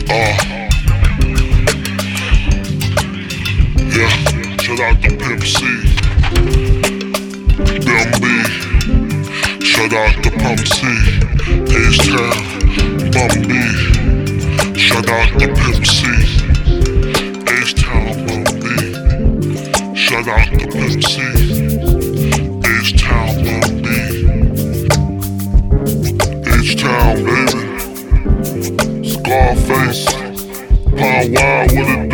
Yeah, shout out to Pimp C, Bim B, shout out to Pump C, H-Town, Bum B, shout out to Pimp C, H-Town, Bum B, shout out to Pimp C, H-Town, Bum B, H-Town, baby, Scarface, Pound Wild with it.